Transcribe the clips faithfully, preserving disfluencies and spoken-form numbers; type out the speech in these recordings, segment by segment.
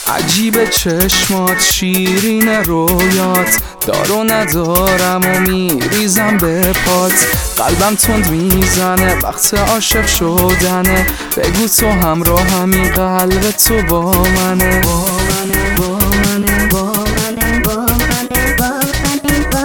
عجیب چشمات، شیرین رویات، دار و ندارم و میریزم به پات. قلبم تند میزنه وقت عاشق شدنه، بگو تو همراه همین قلب تو با منه. با منه با منه با منه با منه با منه با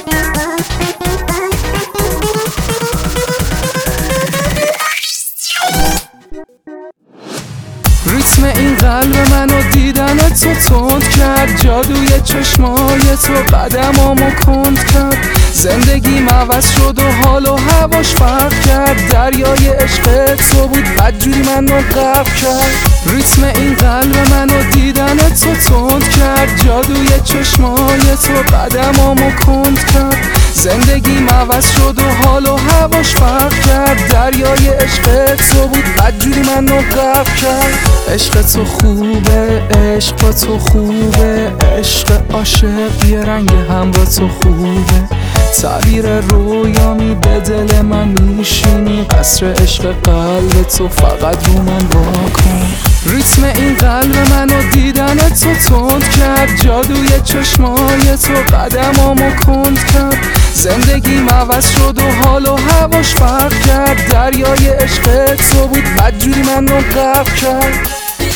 ریتم این قلب منو دیدن تو تند کرد، جادوی چشمای تو قدمامو کند کرد. زندگیم عوض شد و حال و هواش فرق کرد، دریای عشق تو بود بدجوری منو غرق کرد. ریتم این قلب منو دیدن تو تند کرد، جادوی چشمای تو قدمامو کند کرد. زندگیم عوض شد و حال و هواش فرق کرد، دریای عشق تو بود بدجوری منو غرق کرد. عشق تو خوبه، عشق با تو خوبه، عشق عاشق یه رنگ هم با تو خوبه. تعبیر رویامی به دل من میشینی، قصر عشق قلب تو فقط رو من واکن. ریتم این قلب منو دیدن تو تند کرد، جادوی چشمای تو قدمامو کند کرد. زندگیم عوض شد و حال و هواش فرق کرد، دریای عشق تو بود بدجوری منو غرق کرد.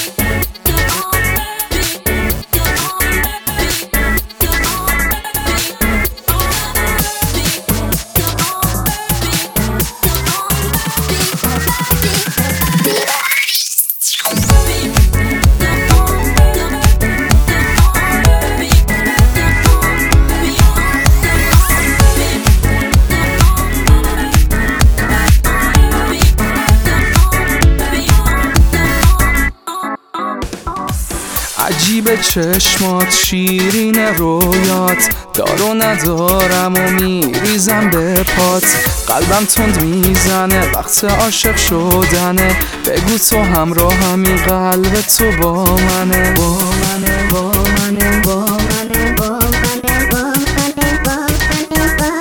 عجیب چشمات، شیرین رویات، دار و ندارم و میریزم به پات. قلبم تند میزنه وقت عاشق شدنه، بگو تو همراه همین قلب تو با منه. با منه با منه با منه با منه با منه با منه با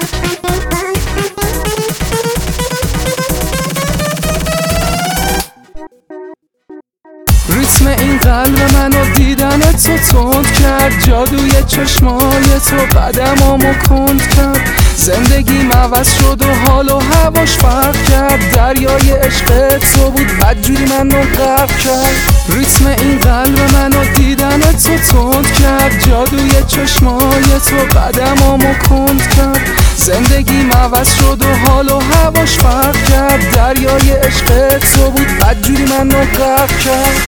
ریتم این قلب منو دیدن تو تند کرد، جادوی چشمای تو قدمامو کند کرد. زندگیم عوض شد و حال و هواش فرق کرد، دریای عشق تو بود بدجوری منو غرق کرد. ریتم این قلب منو دیدن تو تند کرد، جادوی چشمای تو قدمامو کند کرد. زندگیم عوض شد و حال و هواش فرق کرد، دریای عشق تو بود بدجوری منو غرق کرد.